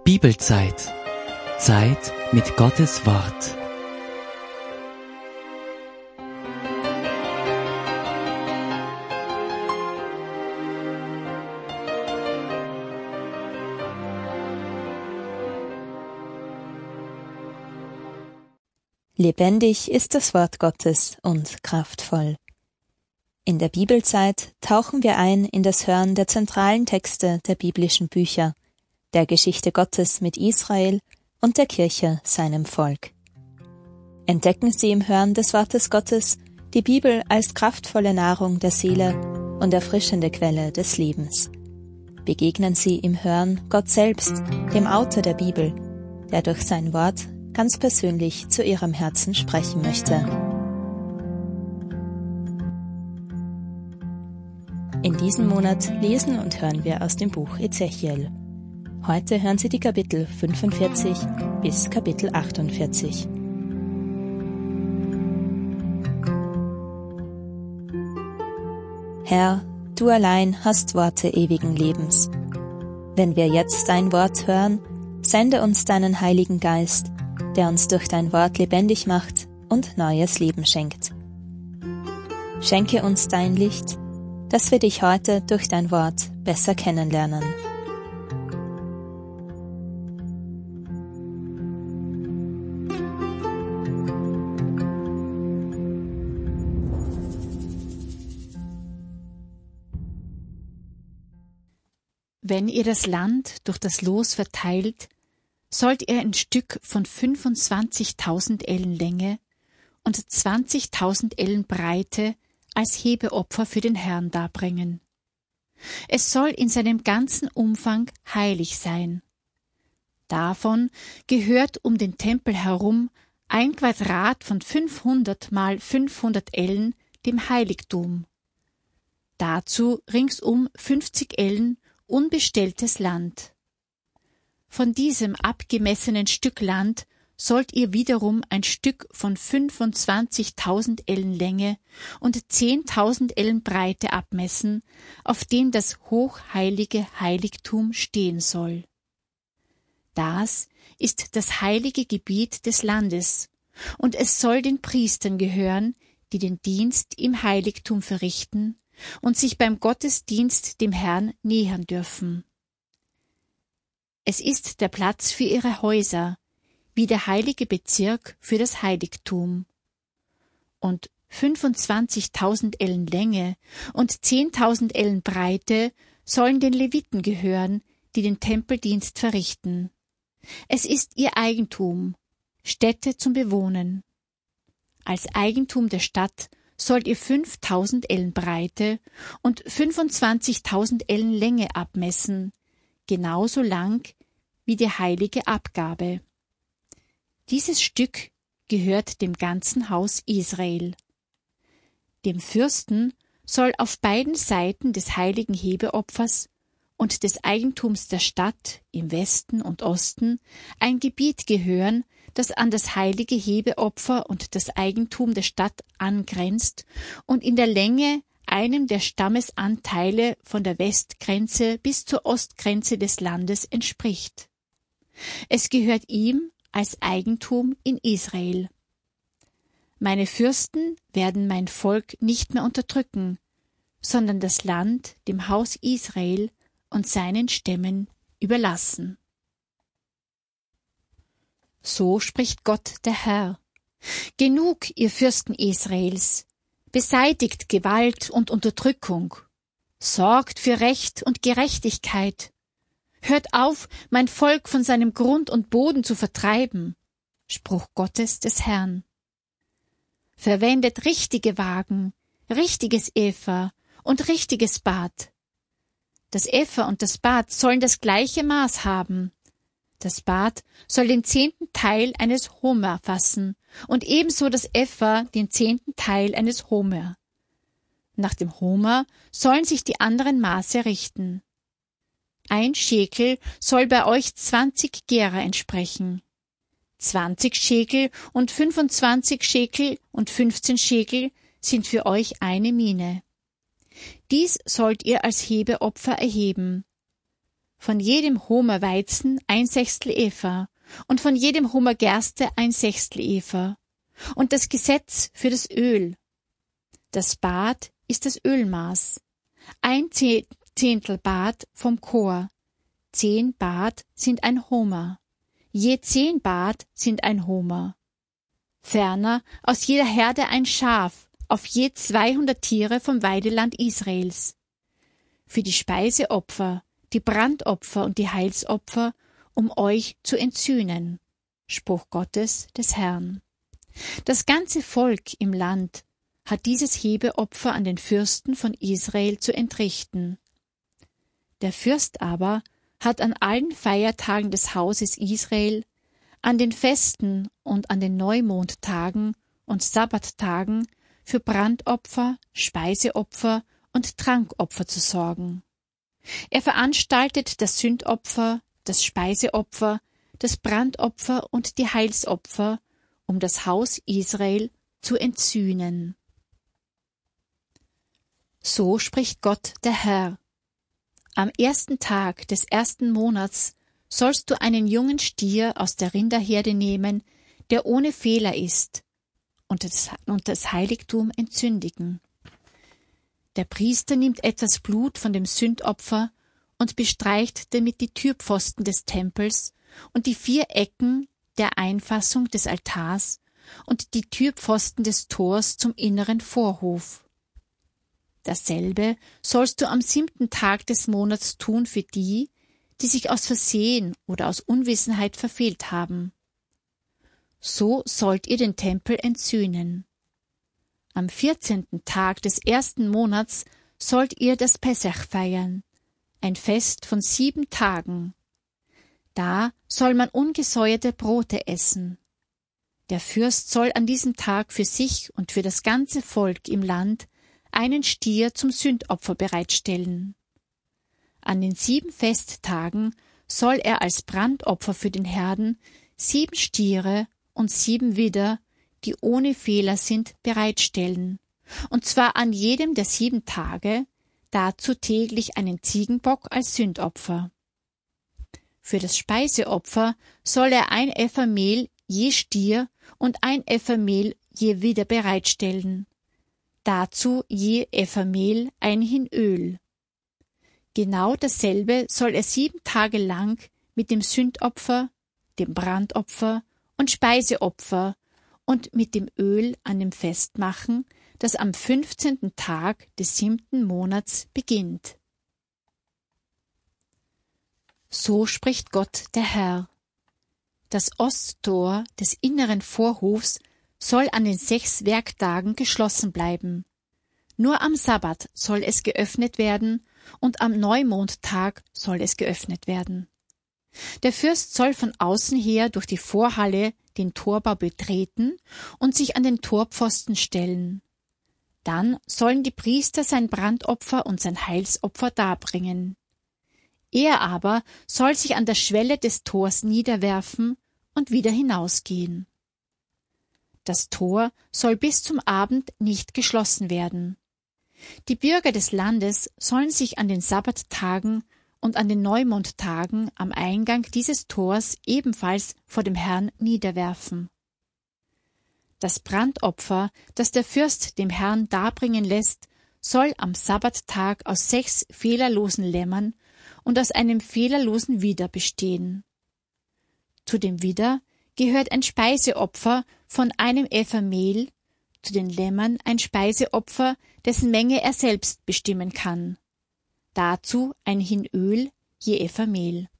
Bibelzeit. Zeit mit Gottes Wort. Lebendig ist das Wort Gottes und kraftvoll. In der Bibelzeit tauchen wir ein in das Hören der zentralen Texte der biblischen Bücher, der Geschichte Gottes mit Israel und der Kirche, seinem Volk. Entdecken Sie im Hören des Wortes Gottes die Bibel als kraftvolle Nahrung der Seele und erfrischende Quelle des Lebens. Begegnen Sie im Hören Gott selbst, dem Autor der Bibel, der durch sein Wort ganz persönlich zu Ihrem Herzen sprechen möchte. In diesem Monat lesen und hören wir aus dem Buch Ezechiel. Heute hören Sie die Kapitel 45 bis Kapitel 48. Herr, du allein hast Worte ewigen Lebens. Wenn wir jetzt dein Wort hören, sende uns deinen Heiligen Geist, der uns durch dein Wort lebendig macht und neues Leben schenkt. Schenke uns dein Licht, dass wir dich heute durch dein Wort besser kennenlernen. Wenn ihr das Land durch das Los verteilt, sollt ihr ein Stück von 25.000 Ellen Länge und 20.000 Ellen Breite als Hebeopfer für den Herrn darbringen. Es soll in seinem ganzen Umfang heilig sein. Davon gehört um den Tempel herum ein Quadrat von 500 mal 500 Ellen dem Heiligtum. Dazu ringsum 50 Ellen unbestelltes Land. Von diesem abgemessenen Stück Land sollt ihr wiederum ein Stück von 25.000 Ellen Länge und 10.000 Ellen Breite abmessen, auf dem das hochheilige Heiligtum stehen soll. Das ist das heilige Gebiet des Landes, und es soll den Priestern gehören, die den Dienst im Heiligtum verrichten und sich beim Gottesdienst dem Herrn nähern dürfen. Es ist der Platz für ihre Häuser, wie der heilige Bezirk für das Heiligtum. Und 25.000 Ellen Länge und 10.000 Ellen Breite sollen den Leviten gehören, die den Tempeldienst verrichten. Es ist ihr Eigentum, Stätte zum Bewohnen. Als Eigentum der Stadt sollt ihr 5.000 Ellen Breite und 25.000 Ellen Länge abmessen, genauso lang wie die heilige Abgabe. Dieses Stück gehört dem ganzen Haus Israel. Dem Fürsten soll auf beiden Seiten des heiligen Hebeopfers und des Eigentums der Stadt im Westen und Osten ein Gebiet gehören, das an das heilige Hebeopfer und das Eigentum der Stadt angrenzt und in der Länge einem der Stammesanteile von der Westgrenze bis zur Ostgrenze des Landes entspricht. Es gehört ihm als Eigentum in Israel. Meine Fürsten werden mein Volk nicht mehr unterdrücken, sondern das Land dem Haus Israel und seinen Stämmen überlassen. So spricht Gott der Herr. Genug, ihr Fürsten Israels, beseitigt Gewalt und Unterdrückung, sorgt für Recht und Gerechtigkeit. Hört auf, mein Volk von seinem Grund und Boden zu vertreiben. Spruch Gottes des Herrn. Verwendet richtige Wagen, richtiges Epha und richtiges Bad. Das Epha und das Bad sollen das gleiche Maß haben. Das Bad soll den 10. Teil eines Homer fassen und ebenso das Epha den 10. Teil eines Homer. Nach dem Homer sollen sich die anderen Maße richten. 1 Schekel soll bei euch 20 Gera entsprechen. 20 Schekel und 25 Schekel und 15 Schekel sind für euch eine Mine. Dies sollt ihr als Hebeopfer erheben. von jedem Homer Weizen 1/6 Efa und von jedem Homer Gerste 1/6 Efa. Und das Gesetz für das Öl. Das Bad ist das Ölmaß. 1/10 Bad vom Chor. 10 Bad sind ein Homer. Je 10 Bad sind ein Homer. Ferner aus jeder Herde ein Schaf, auf je 200 Tiere vom Weideland Israels. Für die Speiseopfer, die Brandopfer und die Heilsopfer, um euch zu entsühnen. Spruch Gottes des Herrn. Das ganze Volk im Land hat dieses Hebeopfer an den Fürsten von Israel zu entrichten. Der Fürst aber hat an allen Feiertagen des Hauses Israel, an den Festen und an den Neumondtagen und Sabbattagen für Brandopfer, Speiseopfer und Trankopfer zu sorgen. Er veranstaltet das Sündopfer, das Speiseopfer, das Brandopfer und die Heilsopfer, um das Haus Israel zu entsühnen. So spricht Gott der Herr. Am 1. Tag des 1. Monats sollst du einen jungen Stier aus der Rinderherde nehmen, der ohne Fehler ist, und das Heiligtum entzündigen. Der Priester nimmt etwas Blut von dem Sündopfer und bestreicht damit die Türpfosten des Tempels und die 4 Ecken der Einfassung des Altars und die Türpfosten des Tors zum inneren Vorhof. Dasselbe sollst du am 7. Tag des Monats tun für die, die sich aus Versehen oder aus Unwissenheit verfehlt haben. So sollt ihr den Tempel entsühnen. Am 14. Tag des 1. Monats sollt ihr das Pessach feiern, ein Fest von 7 Tagen. Da soll man ungesäuerte Brote essen. Der Fürst soll an diesem Tag für sich und für das ganze Volk im Land einen Stier zum Sündopfer bereitstellen. An den 7 Festtagen soll er als Brandopfer für den Herrn 7 Stiere und 7 Widder, die ohne Fehler sind, bereitstellen, und zwar an jedem der 7 Tage, dazu täglich einen Ziegenbock als Sündopfer. Für das Speiseopfer soll er 1 Efa Mehl je Stier und 1 Efa Mehl je Widder bereitstellen, dazu je Efa Mehl 1 Hin Öl. Genau dasselbe soll er 7 Tage lang mit dem Sündopfer, dem Brandopfer und Speiseopfer und mit dem Öl an dem Fest machen, das am 15. Tag des 7. Monats beginnt. So spricht Gott der Herr. Das Osttor des inneren Vorhofs soll an den 6 Werktagen geschlossen bleiben. Nur am Sabbat soll es geöffnet werden und am Neumondtag soll es geöffnet werden. Der Fürst soll von außen her durch die Vorhalle den Torbau betreten und sich an den Torpfosten stellen. Dann sollen die Priester sein Brandopfer und sein Heilsopfer darbringen. Er aber soll sich an der Schwelle des Tors niederwerfen und wieder hinausgehen. Das Tor soll bis zum Abend nicht geschlossen werden. Die Bürger des Landes sollen sich an den Sabbattagen und an den Neumondtagen am Eingang dieses Tors ebenfalls vor dem Herrn niederwerfen. Das Brandopfer, das der Fürst dem Herrn darbringen lässt, soll am Sabbattag aus 6 fehlerlosen Lämmern und aus einem fehlerlosen Widder bestehen. Zu dem Widder gehört ein Speiseopfer von 1 Efa Mehl, zu den Lämmern ein Speiseopfer, dessen Menge er selbst bestimmen kann. Dazu ein Hin Öl je Efa Mehl.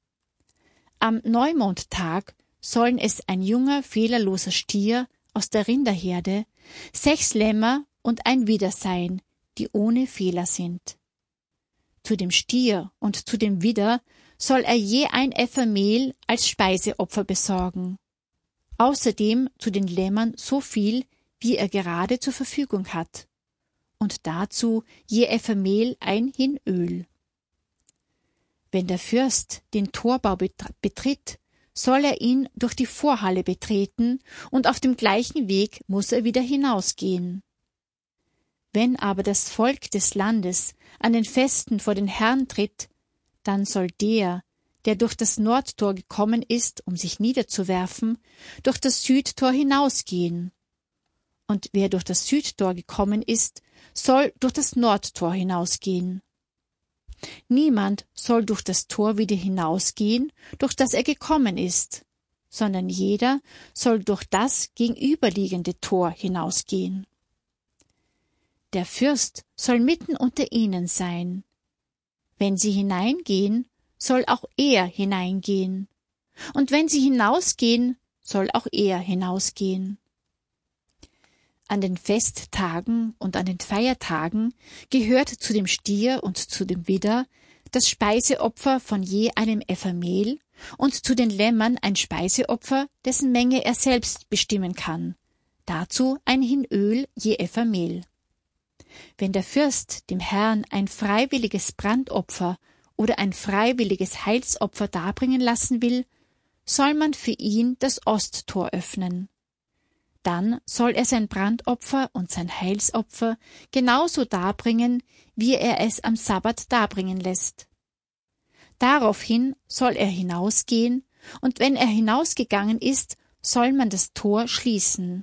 Am Neumondtag sollen es ein junger, fehlerloser Stier aus der Rinderherde, 6 Lämmer und ein Widder sein, die ohne Fehler sind. Zu dem Stier und zu dem Widder soll er je 1 Efa Mehl als Speiseopfer besorgen. Außerdem zu den Lämmern so viel, wie er gerade zur Verfügung hat. Und dazu je Efa Mehl 1 Hin Öl. Wenn der Fürst den Torbau betritt, soll er ihn durch die Vorhalle betreten, und auf dem gleichen Weg muss er wieder hinausgehen. Wenn aber das Volk des Landes an den Festen vor den Herrn tritt, dann soll der durch das Nordtor gekommen ist, um sich niederzuwerfen, durch das Südtor hinausgehen. Und wer durch das Südtor gekommen ist, soll durch das Nordtor hinausgehen. Niemand soll durch das Tor wieder hinausgehen, durch das er gekommen ist, sondern jeder soll durch das gegenüberliegende Tor hinausgehen. Der Fürst soll mitten unter ihnen sein. Wenn sie hineingehen, soll auch er hineingehen. Und wenn sie hinausgehen, soll auch er hinausgehen. An den Festtagen und an den Feiertagen gehört zu dem Stier und zu dem Widder das Speiseopfer von je einem Epha Mehl und zu den Lämmern ein Speiseopfer, dessen Menge er selbst bestimmen kann, dazu ein Hin Öl je Epha Mehl. Wenn der Fürst dem Herrn ein freiwilliges Brandopfer oder ein freiwilliges Heilsopfer darbringen lassen will, soll man für ihn das Osttor öffnen. Dann soll er sein Brandopfer und sein Heilsopfer genauso darbringen, wie er es am Sabbat darbringen lässt. Daraufhin soll er hinausgehen, und wenn er hinausgegangen ist, soll man das Tor schließen.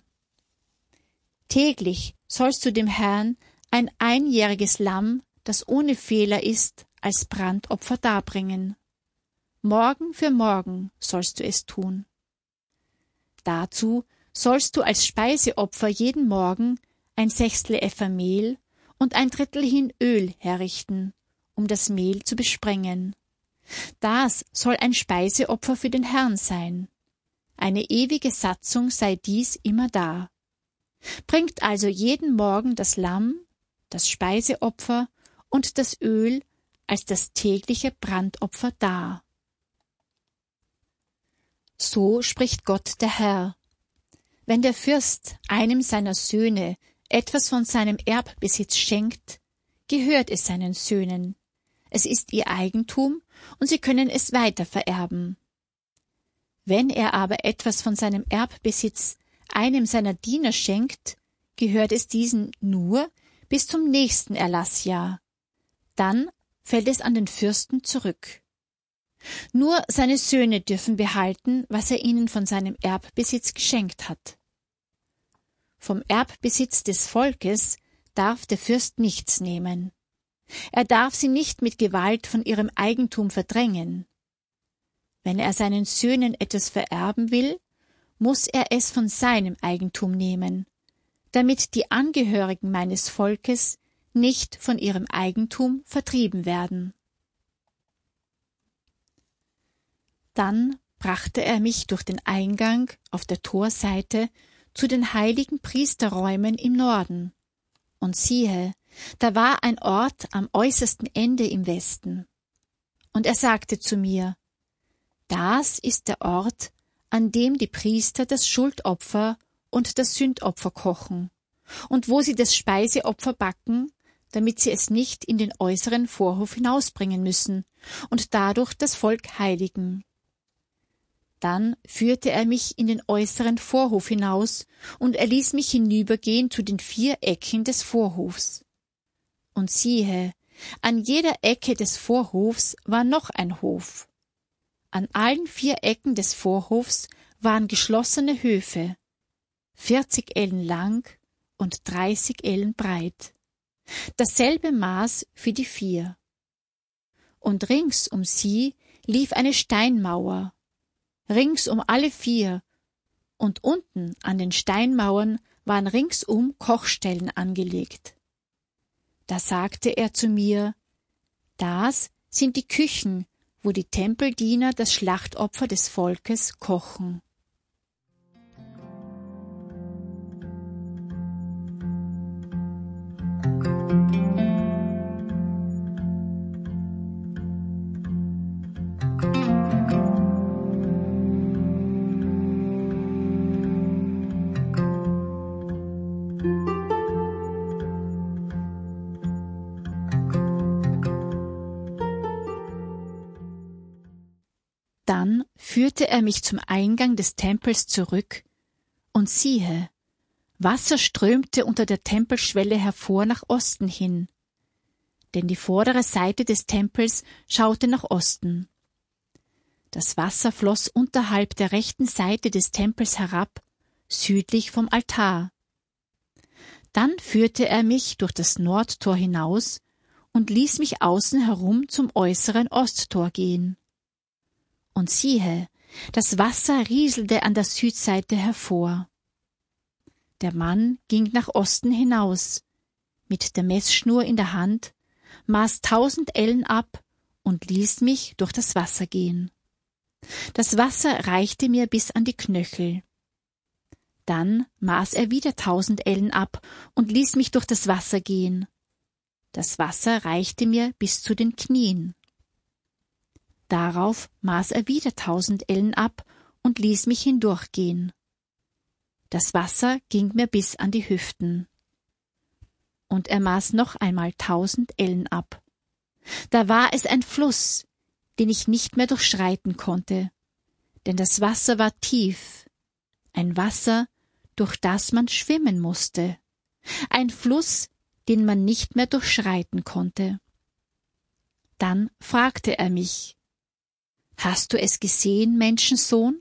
Täglich sollst du dem Herrn ein einjähriges Lamm, das ohne Fehler ist, als Brandopfer darbringen. Morgen für morgen sollst du es tun. Dazu sollst du als Speiseopfer jeden Morgen ein Sechstel Epha Mehl und ein Drittel Hin Öl herrichten, um das Mehl zu besprengen. Das soll ein Speiseopfer für den Herrn sein. Eine ewige Satzung sei dies immer da. Bringt also jeden Morgen das Lamm, das Speiseopfer und das Öl als das tägliche Brandopfer dar. So spricht Gott der Herr. Wenn der Fürst einem seiner Söhne etwas von seinem Erbbesitz schenkt, gehört es seinen Söhnen. Es ist ihr Eigentum und sie können es weiter vererben. Wenn er aber etwas von seinem Erbbesitz einem seiner Diener schenkt, gehört es diesen nur bis zum nächsten Erlassjahr. Dann fällt es an den Fürsten zurück. Nur seine Söhne dürfen behalten, was er ihnen von seinem Erbbesitz geschenkt hat. Vom Erbbesitz des Volkes darf der Fürst nichts nehmen. Er darf sie nicht mit Gewalt von ihrem Eigentum verdrängen. Wenn er seinen Söhnen etwas vererben will, muss er es von seinem Eigentum nehmen, damit die Angehörigen meines Volkes nicht von ihrem Eigentum vertrieben werden. Dann brachte er mich durch den Eingang auf der Torseite zu den heiligen Priesterräumen im Norden. Und siehe, da war ein Ort am äußersten Ende im Westen. Und er sagte zu mir, das ist der Ort, an dem die Priester das Schuldopfer und das Sündopfer kochen, und wo sie das Speiseopfer backen, damit sie es nicht in den äußeren Vorhof hinausbringen müssen und dadurch das Volk heiligen. Dann führte er mich in den äußeren Vorhof hinaus, und er ließ mich hinübergehen zu den 4 Ecken des Vorhofs. Und siehe, an jeder Ecke des Vorhofs war noch ein Hof. An allen 4 Ecken des Vorhofs waren geschlossene Höfe, 40 Ellen lang und 30 Ellen breit. Dasselbe Maß für die 4. Und rings um sie lief eine Steinmauer, rings um alle 4, und unten an den Steinmauern waren ringsum Kochstellen angelegt. Da sagte er zu mir, das sind die Küchen, wo die Tempeldiener das Schlachtopfer des Volkes kochen. Dann führte er mich zum Eingang des Tempels zurück, und siehe, Wasser strömte unter der Tempelschwelle hervor nach Osten hin. denn die vordere Seite des Tempels schaute nach Osten. Das Wasser floss unterhalb der rechten Seite des Tempels herab, südlich vom Altar. Dann führte er mich durch das Nordtor hinaus und ließ mich außen herum zum äußeren Osttor gehen. Und siehe, das Wasser rieselte an der Südseite hervor. Der Mann ging nach Osten hinaus, mit der Messschnur in der Hand, maß 1000 Ellen ab und ließ mich durch das Wasser gehen. Das Wasser reichte mir bis an die Knöchel. Dann maß er wieder 1000 Ellen ab und ließ mich durch das Wasser gehen. Das Wasser reichte mir bis zu den Knien. Darauf maß er wieder 1000 Ellen ab und ließ mich hindurchgehen. Das Wasser ging mir bis an die Hüften. Und er maß noch einmal 1000 Ellen ab. Da war es ein Fluss, den ich nicht mehr durchschreiten konnte, denn das Wasser war tief, ein Wasser, durch das man schwimmen musste, ein Fluss, den man nicht mehr durchschreiten konnte. Dann fragte er mich: »Hast du es gesehen, Menschensohn?«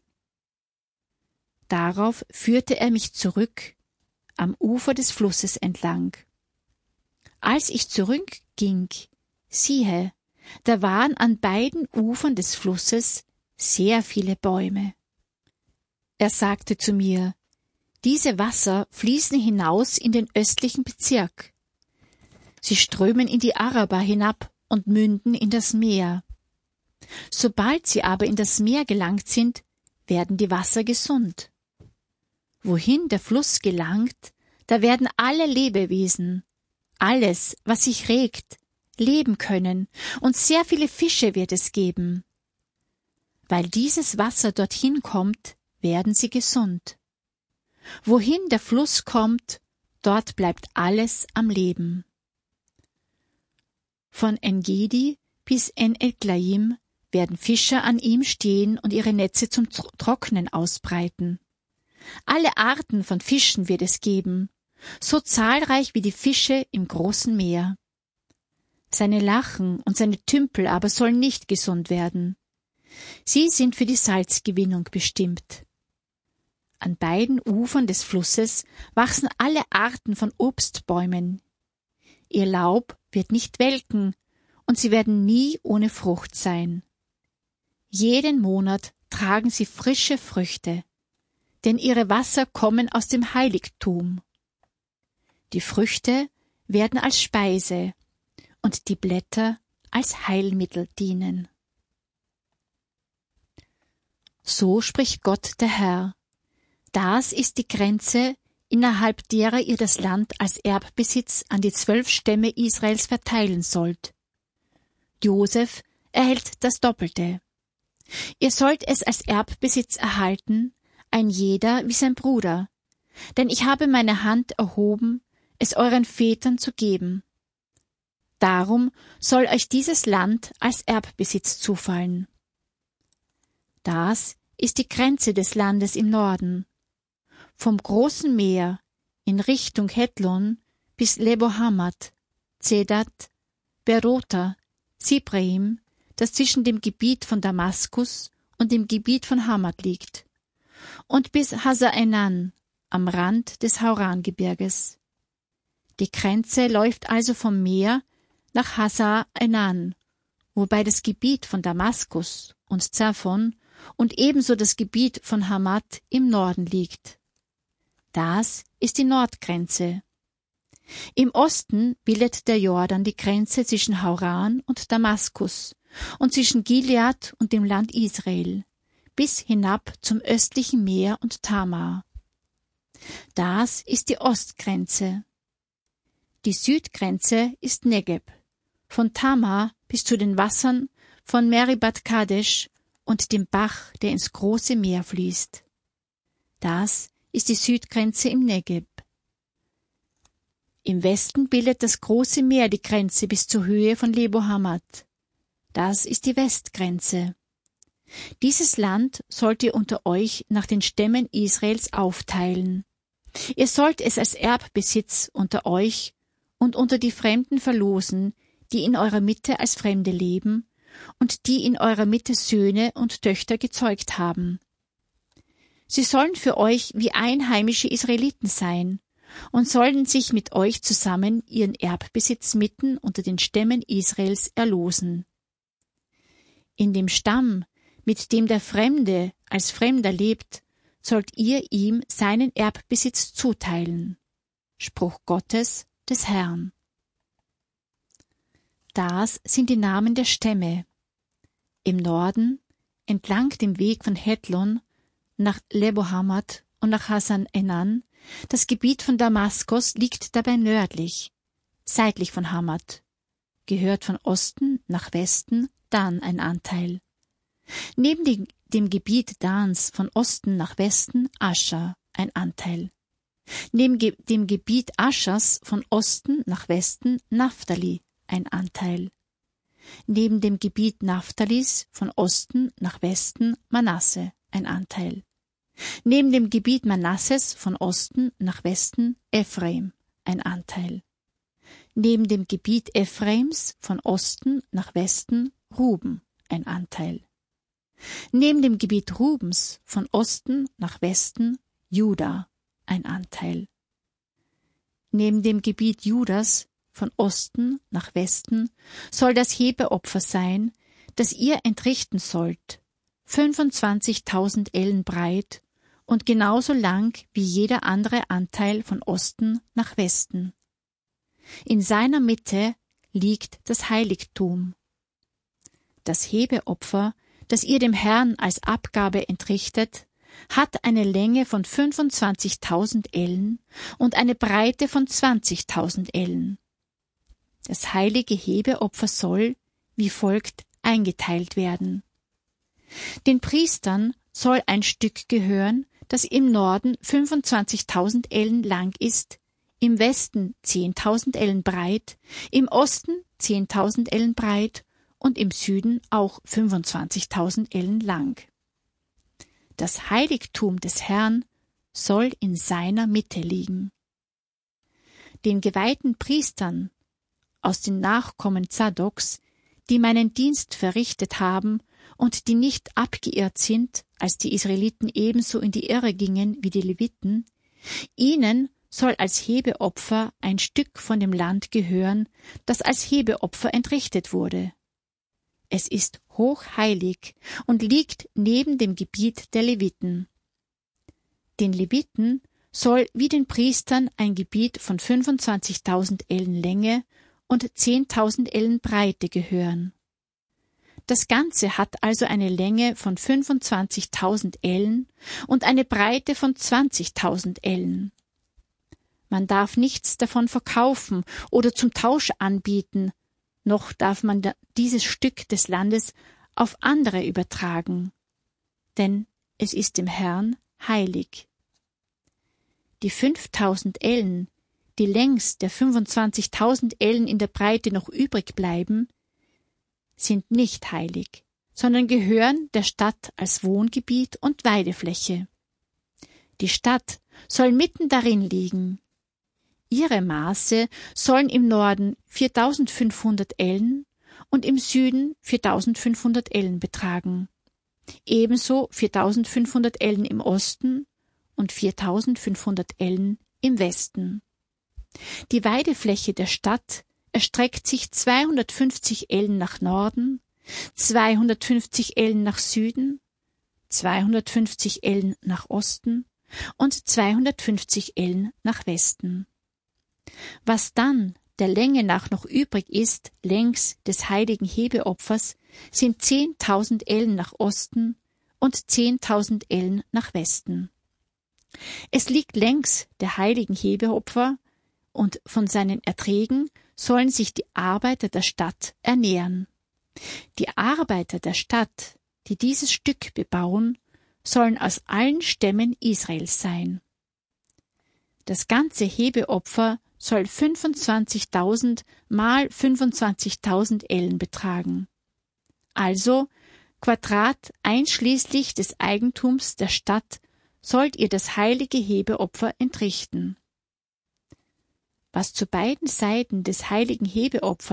Darauf führte er mich zurück, am Ufer des Flusses entlang. Als ich zurückging, siehe, da waren an beiden Ufern des Flusses sehr viele Bäume. Er sagte zu mir: »Diese Wasser fließen hinaus in den östlichen Bezirk. Sie strömen in die Araba hinab und münden in das Meer. Sobald sie aber in das Meer gelangt sind, werden die Wasser gesund. Wohin der Fluss gelangt, da werden alle Lebewesen, alles, was sich regt, leben können, und sehr viele Fische wird es geben. Weil dieses Wasser dorthin kommt, werden sie gesund. Wohin der Fluss kommt, dort bleibt alles am Leben.« Von En-Gedi bis En-Eglaim werden Fischer an ihm stehen und ihre Netze zum Trocknen ausbreiten. Alle Arten von Fischen wird es geben, so zahlreich wie die Fische im großen Meer. Seine Lachen und seine Tümpel aber sollen nicht gesund werden. Sie sind für die Salzgewinnung bestimmt. An beiden Ufern des Flusses wachsen alle Arten von Obstbäumen. Ihr Laub wird nicht welken, und sie werden nie ohne Frucht sein. Jeden Monat tragen sie frische Früchte, denn ihre Wasser kommen aus dem Heiligtum. Die Früchte werden als Speise und die Blätter als Heilmittel dienen. So spricht Gott der Herr: Das ist die Grenze, innerhalb derer ihr das Land als Erbbesitz an die 12 Stämme Israels verteilen sollt. Josef erhält das Doppelte. Ihr sollt es als Erbbesitz erhalten, ein jeder wie sein Bruder, denn ich habe meine Hand erhoben, es euren Vätern zu geben. Darum soll euch dieses Land als Erbbesitz zufallen. Das ist die Grenze des Landes im Norden. Vom großen Meer in Richtung Hethlon bis Lebo-Hamat, Zedat, Berota, Sibraim, das zwischen dem Gebiet von Damaskus und dem Gebiet von Hamat liegt, und bis Hasar-Enan am Rand des Hauran-Gebirges. Die Grenze läuft also vom Meer nach Hasar-Enan, wobei das Gebiet von Damaskus und Zaphon und ebenso das Gebiet von Hamat im Norden liegt. Das ist die Nordgrenze. Im Osten bildet der Jordan die Grenze zwischen Hauran und Damaskus und zwischen Gilead und dem Land Israel, bis hinab zum östlichen Meer und Tamar. Das ist die Ostgrenze. Die Südgrenze ist Negeb, von Tamar bis zu den Wassern von Meribat Kadesh und dem Bach, der ins große Meer fließt. Das ist die Südgrenze im Negeb. Im Westen bildet das große Meer die Grenze bis zur Höhe von Lebo-Hamat. Das ist die Westgrenze. Dieses Land sollt ihr unter euch nach den Stämmen Israels aufteilen. Ihr sollt es als Erbbesitz unter euch und unter die Fremden verlosen, die in eurer Mitte als Fremde leben und die in eurer Mitte Söhne und Töchter gezeugt haben. Sie sollen für euch wie einheimische Israeliten sein und sollen sich mit euch zusammen ihren Erbbesitz mitten unter den Stämmen Israels erlosen. In dem Stamm, mit dem der Fremde als Fremder lebt, sollt ihr ihm seinen Erbbesitz zuteilen. Spruch Gottes, des Herrn. Das sind die Namen der Stämme. Im Norden, entlang dem Weg von Hethlon, nach Lebo-Hamat und nach Hasan-Enan, das Gebiet von Damaskos liegt dabei nördlich, seitlich von Hamat, gehört von Osten nach Westen Dan ein Anteil. Neben dem Gebiet Dans von Osten nach Westen Ascher ein Anteil. Neben dem Gebiet Aschers von Osten nach Westen Naphtali ein Anteil. Neben dem Gebiet Naphtalis von Osten nach Westen Manasse ein Anteil. Neben dem Gebiet Manasses von Osten nach Westen Ephraim ein Anteil. Neben dem Gebiet Ephraims von Osten nach Westen Ruben ein Anteil. Neben dem Gebiet Rubens von Osten nach Westen Juda ein Anteil. Neben dem Gebiet Judas von Osten nach Westen soll das Hebeopfer sein, das ihr entrichten sollt, 25.000 Ellen breit und genauso lang wie jeder andere Anteil von Osten nach Westen. In seiner Mitte liegt das Heiligtum. Das Hebeopfer, das ihr dem Herrn als Abgabe entrichtet, hat eine Länge von 25.000 Ellen und eine Breite von 20.000 Ellen. Das heilige Hebeopfer soll, wie folgt, eingeteilt werden. Den Priestern soll ein Stück gehören, das im Norden 25.000 Ellen lang ist, im Westen 10.000 Ellen breit, im Osten 10.000 Ellen breit und im Süden auch 25.000 Ellen lang. Das Heiligtum des Herrn soll in seiner Mitte liegen. Den geweihten Priestern aus den Nachkommen Zadoks, die meinen Dienst verrichtet haben und die nicht abgeirrt sind, als die Israeliten ebenso in die Irre gingen wie die Leviten, ihnen soll als Hebeopfer ein Stück von dem Land gehören, das als Hebeopfer entrichtet wurde. Es ist hochheilig und liegt neben dem Gebiet der Leviten. Den Leviten soll wie den Priestern ein Gebiet von 25.000 Ellen Länge und 10.000 Ellen Breite gehören. Das Ganze hat also eine Länge von 25.000 Ellen und eine Breite von 20.000 Ellen. Man darf nichts davon verkaufen oder zum Tausch anbieten, noch darf man dieses Stück des Landes auf andere übertragen, denn es ist dem Herrn heilig. Die 5.000 Ellen, die längs der 25.000 Ellen in der Breite noch übrig bleiben, sind nicht heilig, sondern gehören der Stadt als Wohngebiet und Weidefläche. Die Stadt soll mitten darin liegen. Ihre Maße sollen im Norden 4.500 Ellen und im Süden 4.500 Ellen betragen, ebenso 4.500 Ellen im Osten und 4.500 Ellen im Westen. Die Weidefläche der Stadt erstreckt sich 250 Ellen nach Norden, 250 Ellen nach Süden, 250 Ellen nach Osten und 250 Ellen nach Westen. Was dann der Länge nach noch übrig ist, längs des heiligen Hebeopfers, sind 10.000 Ellen nach Osten und 10.000 Ellen nach Westen. Es liegt längs der heiligen Hebeopfer, und von seinen Erträgen sollen sich die Arbeiter der Stadt ernähren. Die Arbeiter der Stadt, die dieses Stück bebauen, sollen aus allen Stämmen Israels sein. Das ganze Hebeopfer soll 25.000 mal 25.000 Ellen betragen. Also Quadrat einschließlich des Eigentums der Stadt sollt ihr das heilige Hebeopfer entrichten. Was zu beiden Seiten des heiligen Hebeopfers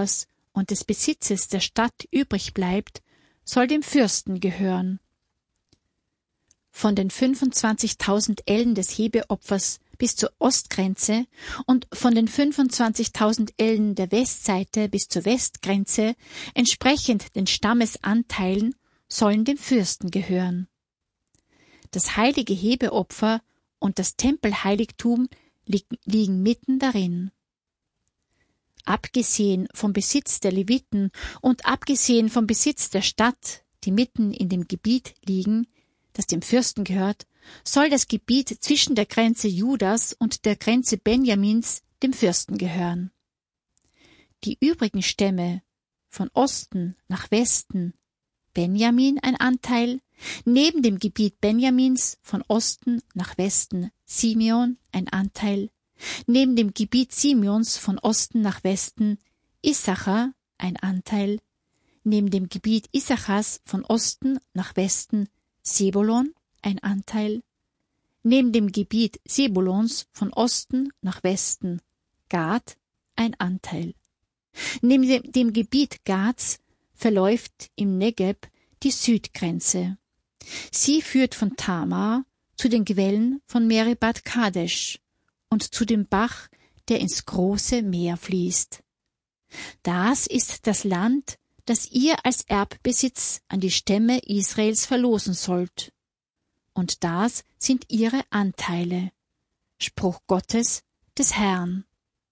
und des Besitzes der Stadt übrig bleibt, soll dem Fürsten gehören. Von den 25.000 Ellen des Hebeopfers bis zur Ostgrenze und von den 25.000 Ellen der Westseite bis zur Westgrenze, entsprechend den Stammesanteilen, sollen dem Fürsten gehören. Das heilige Hebeopfer und das Tempelheiligtum liegen mitten darin. Abgesehen vom Besitz der Leviten und abgesehen vom Besitz der Stadt, die mitten in dem Gebiet liegen, das dem Fürsten gehört, soll das Gebiet zwischen der Grenze Judas und der Grenze Benjamins dem Fürsten gehören. Die übrigen Stämme, von Osten nach Westen, Benjamin ein Anteil, neben dem Gebiet Benjamins von Osten nach Westen Simeon ein Anteil, neben dem Gebiet Simeons von Osten nach Westen Issachar ein Anteil, neben dem Gebiet Issachars von Osten nach Westen Sebulon ein Anteil, neben dem Gebiet Sebulons von Osten nach Westen Gad ein Anteil. Neben dem Gebiet Gads verläuft im Negeb die Südgrenze. Sie führt von Tamar zu den Quellen von Meribat Kadesh und zu dem Bach, der ins große Meer fließt. Das ist das Land, das ihr als Erbbesitz an die Stämme Israels verlosen sollt. Und das sind ihre Anteile. Spruch Gottes des Herrn.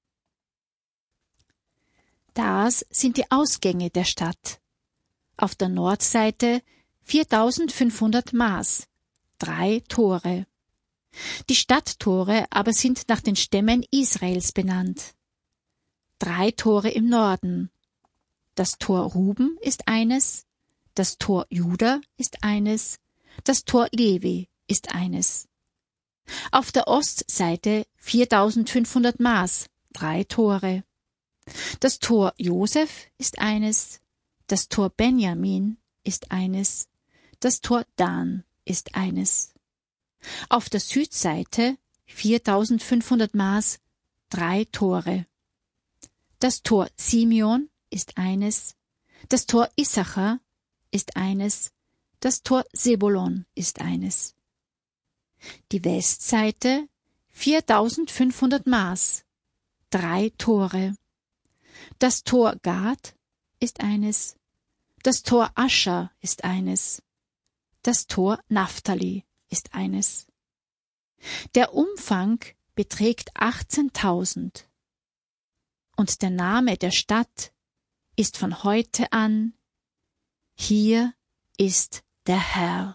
Das sind die Ausgänge der Stadt. Auf der Nordseite 4.500 Maß, 3 Tore. Die Stadttore aber sind nach den Stämmen Israels benannt. 3 Tore im Norden. Das Tor Ruben ist eines, das Tor Juda ist eines, das Tor Levi ist eines. Auf der Ostseite 4.500 Maß, 3 Tore. Das Tor Josef ist eines, das Tor Benjamin ist eines, das Tor Dan ist eines. Auf der Südseite 4.500 Maß, 3 Tore. Das Tor Simeon ist eines, das Tor Issachar ist eines, das Tor Sebulon ist eines. Die Westseite 4.500 Maß, 3 Tore. Das Tor Gad ist eines, das Tor Ascher ist eines, das Tor Naphtali ist eines. Der Umfang beträgt 18.000. Und der Name der Stadt ist von heute an: Hier ist der Herr.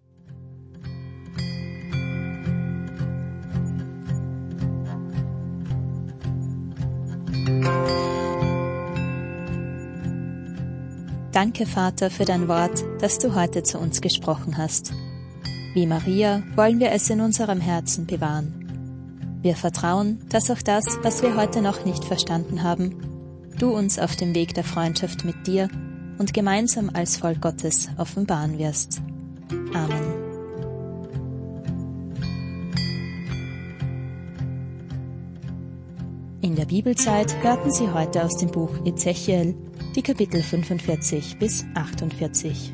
Danke, Vater, für dein Wort, das du heute zu uns gesprochen hast. Wie Maria wollen wir es in unserem Herzen bewahren. Wir vertrauen, dass auch das, was wir heute noch nicht verstanden haben, du uns auf dem Weg der Freundschaft mit dir und gemeinsam als Volk Gottes offenbaren wirst. Amen. In der Bibelzeit hörten Sie heute aus dem Buch Ezechiel die Kapitel 45 bis 48.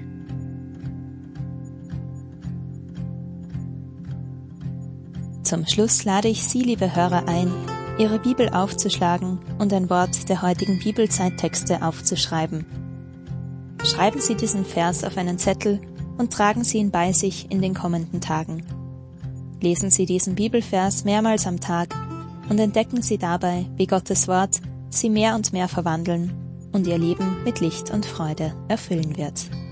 Zum Schluss lade ich Sie, liebe Hörer, ein, Ihre Bibel aufzuschlagen und ein Wort der heutigen Bibelzeittexte aufzuschreiben. Schreiben Sie diesen Vers auf einen Zettel und tragen Sie ihn bei sich in den kommenden Tagen. Lesen Sie diesen Bibelvers mehrmals am Tag und entdecken Sie dabei, wie Gottes Wort Sie mehr und mehr verwandeln und Ihr Leben mit Licht und Freude erfüllen wird.